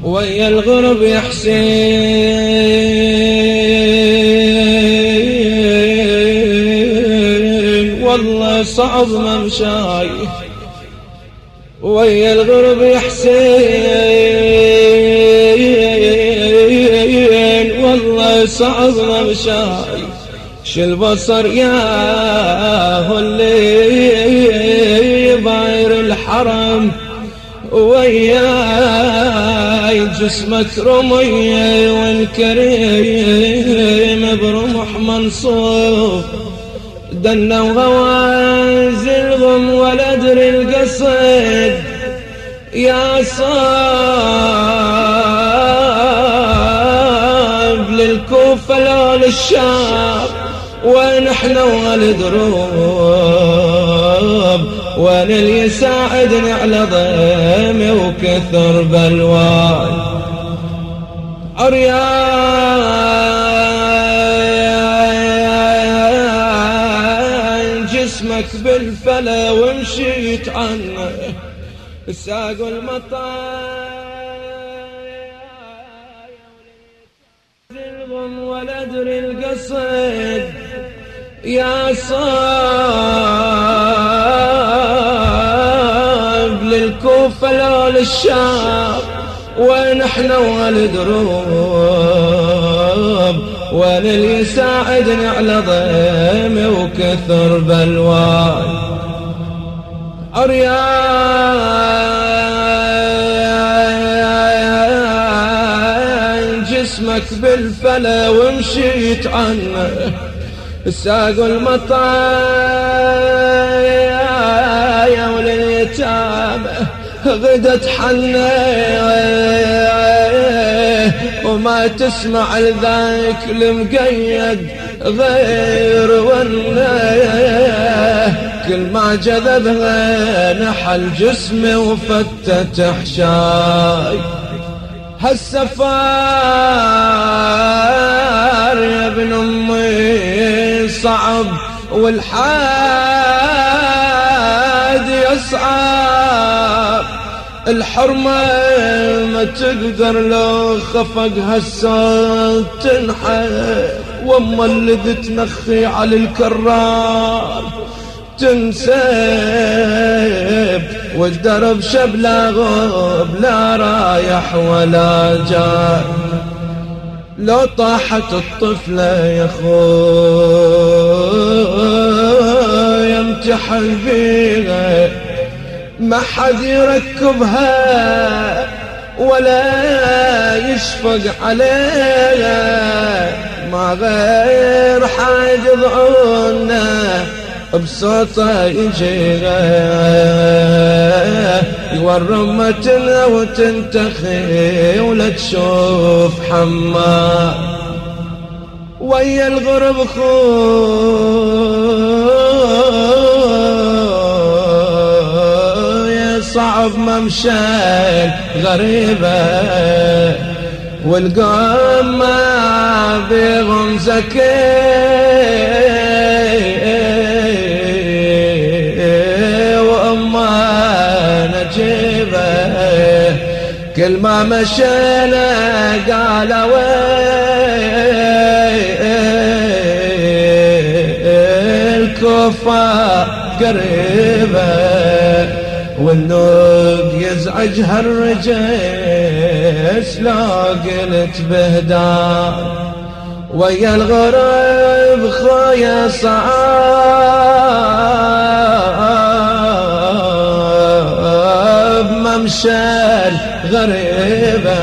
ويا الغرب يا حسين والله صعب ممشاي، ويا الغرب يا حسين والله صعب ممشاي. شل بصر يا هو اللي باير الحرم، وياي جسمك رمي والكريم برمح منصوب. دنا وغواز الغم ولا ادري القصد يا صاب للكوفة لو للشام، وين احنا والدروب، وين اللي يساعدني على ضيمي وكثر بلواي. عريان جسمك بالفلا ومشيت عنه ساق المطايا ولا ادري القصد يا صاب للكوفة لو للشام، وين احنا والدروب، وين اللي يساعدني على ضيمي وكثر بلواي. عريان جسمك بالفلا ومشيت عنه ساق المطايا ولليتامى غدت حنيه، وما تسمع لذاك المقيد غير ونيه. كل ما جذبها نحل جسمي وفتت حشاي. هالسفار يا ابن امي صعب والحاد يصعب، الحرمة ما تقدر لو خفق هالصوت تنحب، واما اللي تنخي على الكرار تنسب، والدرب شبلا غوب لا رايح ولا جاي. لو طاحت الطفلة يا خويا امتحن بيها، ما حد يركبها ولا يشفق عليها، ما غير حاجز عنا بصوته يجيها، يورم متنا وتنتخي ولا تشوف حمار. ويا الغرب خويا صعب ممشى غريبة، والقوم ما بيهم زكي، كل ما مشينا قال الكوفة قريبة، والنوب يزعجها الرجس لو قلت بهدار. ويا الغرب خويا صعب ممشى غريبة،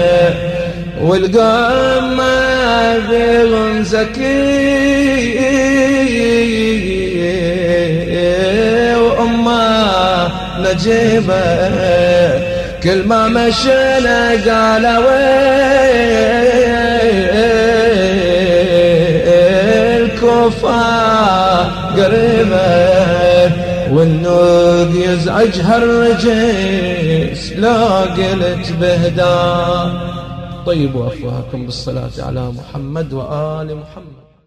والقوم ما بيهم زكي، وأمه نجيبة، كل ما مشينا قال الكوفة قريبة، والنوق يزعجها الرجس لو قلت بهدار. طيبوا أفواهكم بالصلاة على محمد وآل محمد.